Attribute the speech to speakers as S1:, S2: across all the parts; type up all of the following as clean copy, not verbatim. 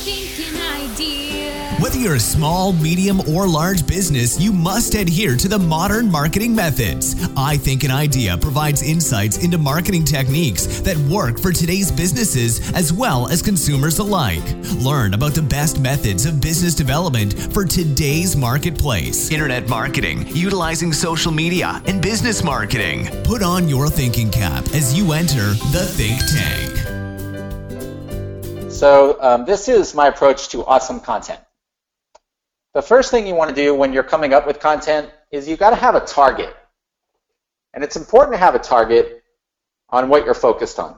S1: Whether you're a small, medium, or large business, you must adhere to the modern marketing methods. I Think an Idea provides insights into marketing techniques that work for today's businesses as well as consumers alike. Learn about the best methods of business development for today's marketplace. Internet marketing, utilizing social media, and business marketing. Put on your thinking cap as you enter the Think Tank.
S2: So this is my approach to awesome content. The first thing you want to do when you're coming up with content is you got to have a target. And it's important to have a target on what you're focused on.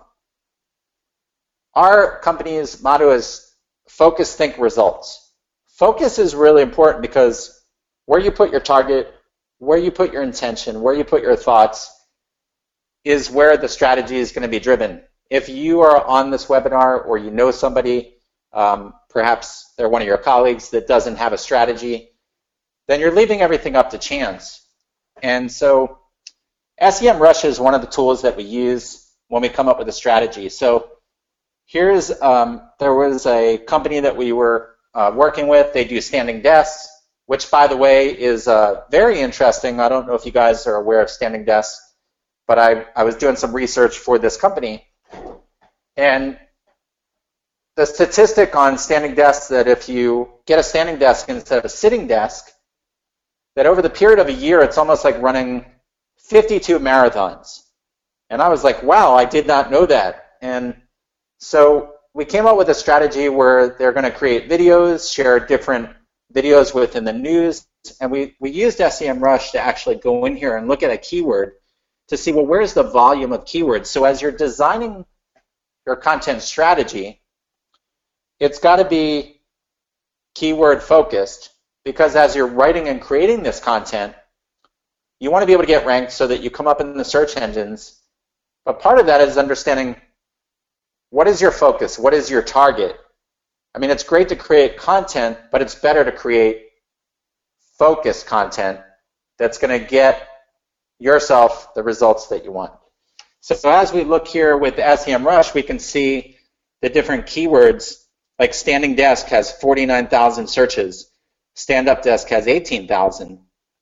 S2: Our company's motto is focus, think, results. Focus is really important because where you put your target, where you put your intention, where you put your thoughts is where the strategy is going to be driven. If you are on this webinar or you know somebody, perhaps they're one of your colleagues that doesn't have a strategy, then you're leaving everything up to chance. And so SEMrush is one of the tools that we use when we come up with a strategy. So here's, there was a company that we were working with. They do standing desks, which by the way is very interesting. I don't know if you guys are aware of standing desks, but I was doing some research for this company. And the statistic on standing desks that if you get a standing desk instead of a sitting desk, that over the period of a year, it's almost like running 52 marathons. And I was like, wow, I did not know that. And so we came up with a strategy where they're going to create videos, share different videos within the news, and we used SEMrush to actually go in here and look at a keyword to see, well, where's the volume of keywords? So as you're designing your content strategy, it's got to be keyword focused, because as you're writing and creating this content, you want to be able to get ranked so that you come up in the search engines. But part of that is understanding what is your focus, what is your target. I mean, it's great to create content, but it's better to create focused content that's going to get yourself the results that you want. So as we look here with SEMrush, we can see the different keywords. Like standing desk has 49,000 searches. Stand-up desk has 18,000.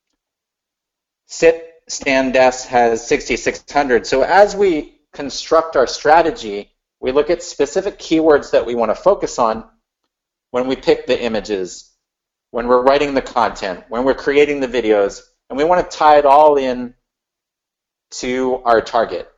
S2: Stand desk has 6,600. So as we construct our strategy, we look at specific keywords that we want to focus on when we pick the images, when we're writing the content, when we're creating the videos, and we want to tie it all in to our target.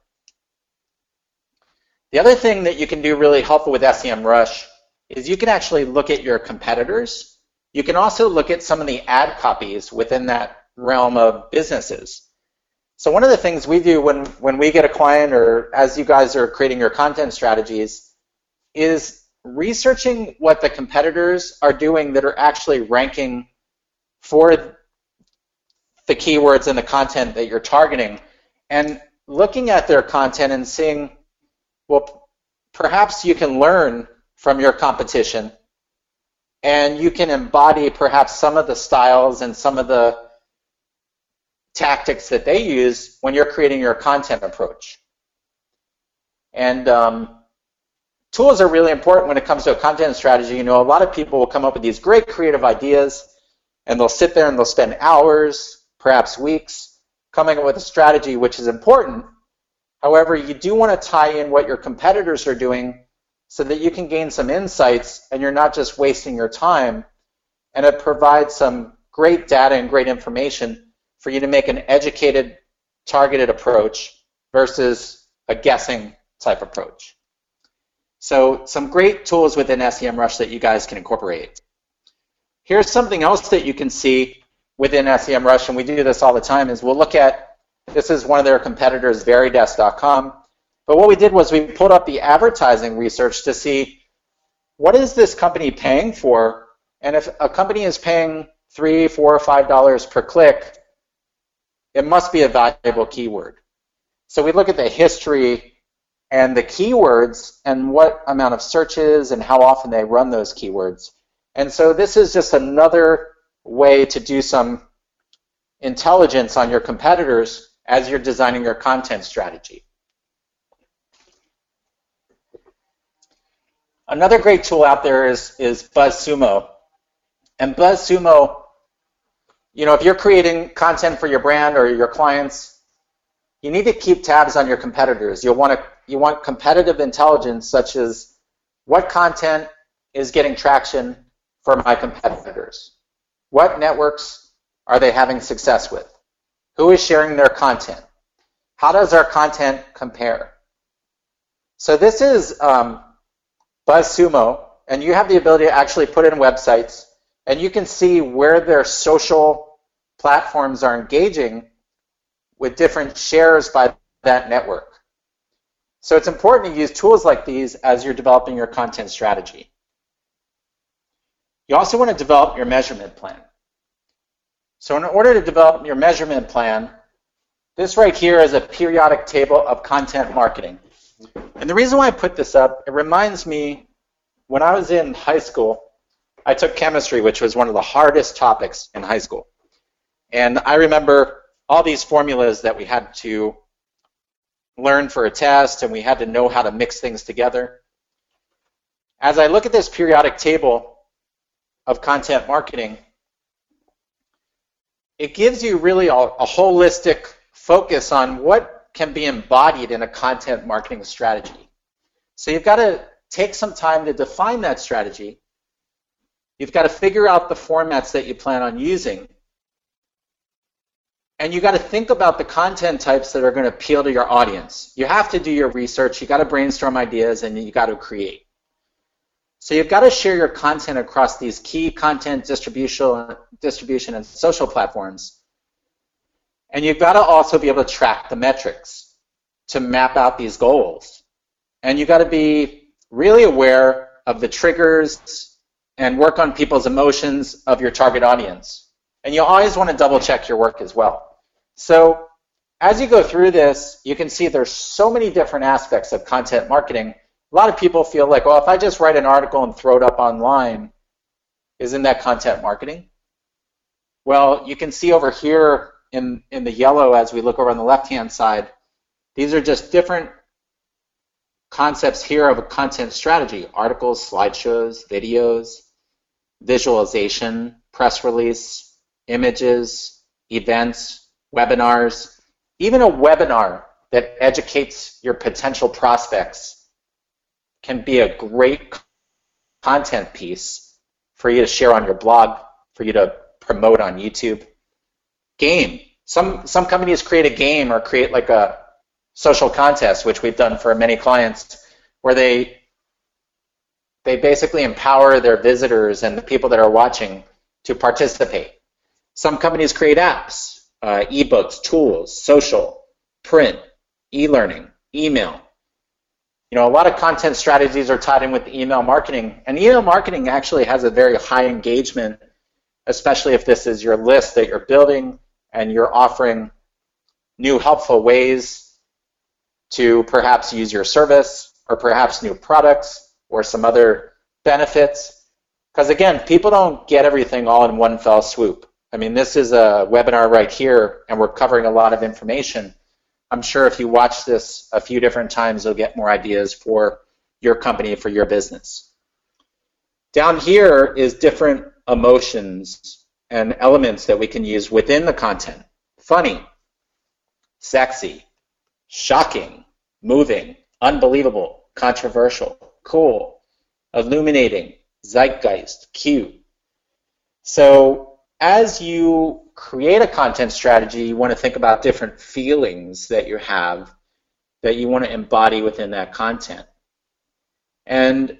S2: The other thing that you can do really helpful with SEMrush is you can actually look at your competitors. You can also look at some of the ad copies within that realm of businesses. So one of the things we do when we get a client, or as you guys are creating your content strategies, is researching what the competitors are doing that are actually ranking for the keywords and the content that you're targeting, and looking at their content and seeing, well, perhaps you can learn from your competition, and you can embody perhaps some of the styles and some of the tactics that they use when you're creating your content approach. And tools are really important when it comes to a content strategy. You know, a lot of people will come up with these great creative ideas, and they'll sit there and they'll spend hours, perhaps weeks, coming up with a strategy, which is important. However, you do want to tie in what your competitors are doing so that you can gain some insights and you're not just wasting your time, and it provides some great data and great information for you to make an educated, targeted approach versus a guessing type approach. So some great tools within SEMrush that you guys can incorporate. Here's something else that you can see within SEMrush, and we do this all the time, is we'll look at, this is one of their competitors, Verydesk.com. But what we did was we pulled up the advertising research to see what is this company paying for, and if a company is paying $3, $4, or $5 per click, it must be a valuable keyword. So we look at the history and the keywords and what amount of searches and how often they run those keywords. And so this is just another way to do some intelligence on your competitors as you're designing your content strategy. Another great tool out there is BuzzSumo. And BuzzSumo, you know, if you're creating content for your brand or your clients, you need to keep tabs on your competitors. You want competitive intelligence, such as what content is getting traction for my competitors? What networks are they having success with? Who is sharing their content? How does our content compare? So this is BuzzSumo, and you have the ability to actually put in websites, and you can see where their social platforms are engaging with different shares by that network. So it's important to use tools like these as you're developing your content strategy. You also want to develop your measurement plan. So in order to develop your measurement plan, this right here is a periodic table of content marketing. And the reason why I put this up, it reminds me, when I was in high school, I took chemistry, which was one of the hardest topics in high school. And I remember all these formulas that we had to learn for a test, and we had to know how to mix things together. As I look at this periodic table of content marketing, it gives you really a holistic focus on what can be embodied in a content marketing strategy. So you've got to take some time to define that strategy. You've got to figure out the formats that you plan on using. And you've got to think about the content types that are going to appeal to your audience. You have to do your research, you've got to brainstorm ideas, and you've got to create. So you've got to share your content across these key content distribution and social platforms. And you've got to also be able to track the metrics to map out these goals. And you've got to be really aware of the triggers and work on people's emotions of your target audience. And you always want to double check your work as well. So as you go through this, you can see there's so many different aspects of content marketing. A lot of people feel like, well, if I just write an article and throw it up online, isn't that content marketing? Well, you can see over here in the yellow as we look over on the left-hand side, these are just different concepts here of a content strategy: articles, slideshows, videos, visualization, press release, images, events, webinars. Even a webinar that educates your potential prospects can be a great content piece for you to share on your blog, for you to promote on YouTube. Game. Some companies create a game or create like a social contest, which we've done for many clients, where they basically empower their visitors and the people that are watching to participate. Some companies create apps, ebooks, tools, social, print, e-learning, email. You know, a lot of content strategies are tied in with email marketing, and email marketing actually has a very high engagement, especially if this is your list that you're building and you're offering new helpful ways to perhaps use your service or perhaps new products or some other benefits. Because again, people don't get everything all in one fell swoop. I mean, this is a webinar right here, and we're covering a lot of information. I'm sure if you watch this a few different times, you'll get more ideas for your company, for your business. Down here is different emotions and elements that we can use within the content. Funny, sexy, shocking, moving, unbelievable, controversial, cool, illuminating, zeitgeist, cute. So as you create a content strategy, you want to think about different feelings that you have that you want to embody within that content. And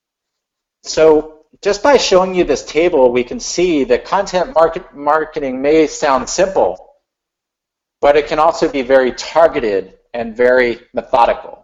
S2: so just by showing you this table, we can see that content marketing may sound simple, but it can also be very targeted and very methodical.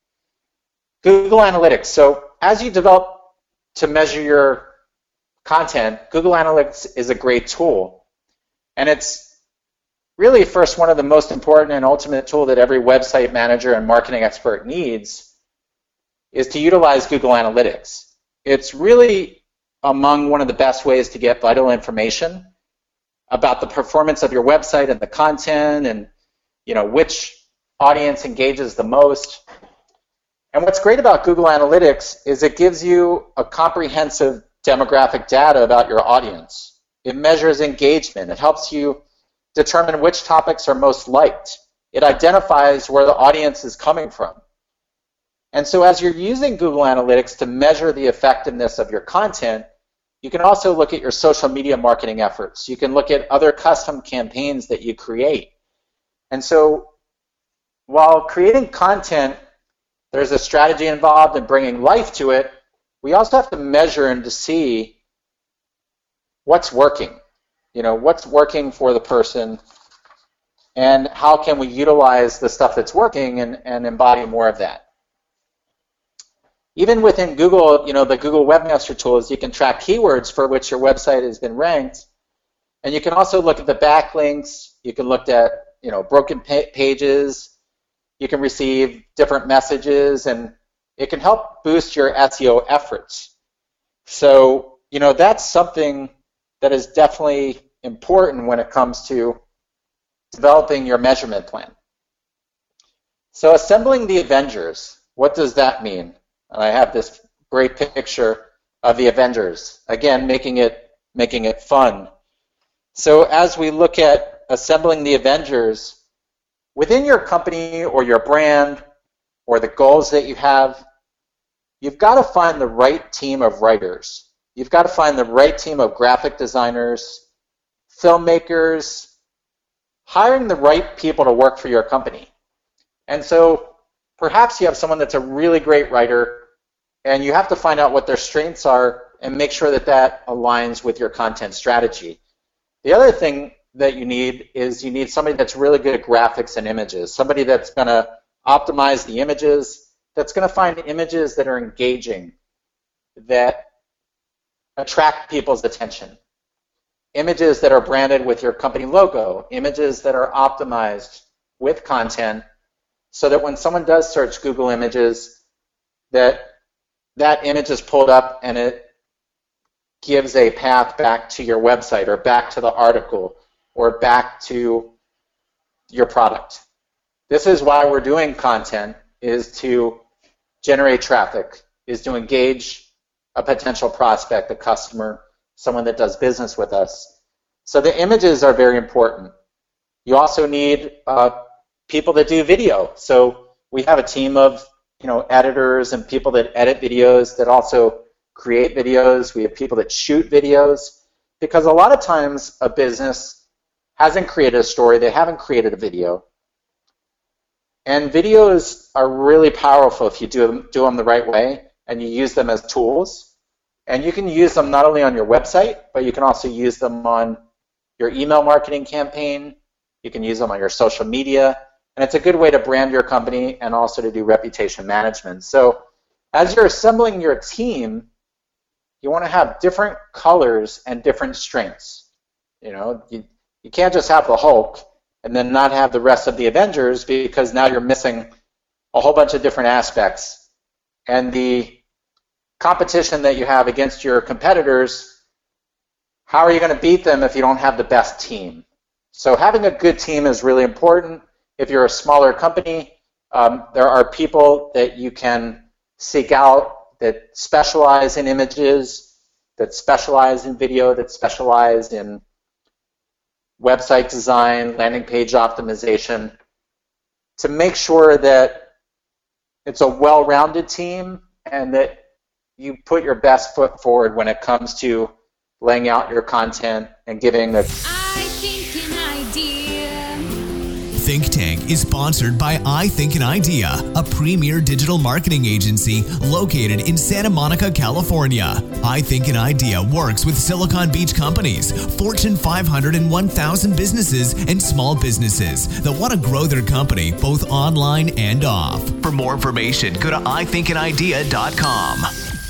S2: Google Analytics. So as you develop to measure your content, Google Analytics is a great tool. And it's really first one of the most important and ultimate tool that every website manager and marketing expert needs is to utilize Google Analytics. It's really among one of the best ways to get vital information about the performance of your website and the content and, you know, which audience engages the most. And what's great about Google Analytics is it gives you a comprehensive demographic data about your audience. It measures engagement. It helps you determine which topics are most liked. It identifies where the audience is coming from. And so as you're using Google Analytics to measure the effectiveness of your content, you can also look at your social media marketing efforts. You can look at other custom campaigns that you create. And so while creating content, there's a strategy involved in bringing life to it, we also have to measure and to see what's working. What's working for the person, and how can we utilize the stuff that's working and embody more of that. Even within Google, the Google Webmaster Tools, you can track keywords for which your website has been ranked. And you can also look at the backlinks. You can look at, broken pages. You can receive different messages, and it can help boost your SEO efforts. So, that's something that is definitely important when it comes to developing your measurement plan. So assembling the Avengers, what does that mean? And I have this great picture of the Avengers. Again, making it fun. So as we look at assembling the Avengers, within your company or your brand or the goals that you have, you've got to find the right team of writers. You've got to find the right team of graphic designers, filmmakers, hiring the right people to work for your company. And so perhaps you have someone that's a really great writer, and you have to find out what their strengths are and make sure that that aligns with your content strategy. The other thing that you need is you need somebody that's really good at graphics and images, somebody that's going to optimize the images, that's going to find images that are engaging, that attract people's attention, images that are branded with your company logo, images that are optimized with content, so that when someone does search Google Images, that image is pulled up and it gives a path back to your website or back to the article or back to your product. This is why we're doing content, is to generate traffic, is to engage a potential prospect, a customer, someone that does business with us. So the images are very important. You also need people that do video. So we have a team of editors and people that edit videos, that also create videos. We have people that shoot videos, because a lot of times a business hasn't created a story, they haven't created a video. And videos are really powerful if you do them the right way and you use them as tools. And you can use them not only on your website, but you can also use them on your email marketing campaign. You can use them on your social media. And it's a good way to brand your company and also to do reputation management. So as you're assembling your team, you want to have different colors and different strengths. You can't just have the Hulk and then not have the rest of the Avengers, because now you're missing a whole bunch of different aspects. And the competition that you have against your competitors, how are you going to beat them if you don't have the best team? So having a good team is really important. If you're a smaller company, there are people that you can seek out that specialize in images, that specialize in video, that specialize in website design, landing page optimization, to make sure that it's a well-rounded team and that you put your best foot forward when it comes to laying out your content and giving a
S1: Think Tank is sponsored by I Think an Idea, a premier digital marketing agency located in Santa Monica, California. I Think an Idea works with Silicon Beach companies, Fortune 500 and 1,000 businesses, and small businesses that want to grow their company both online and off. For more information, go to ithinkanidea.com.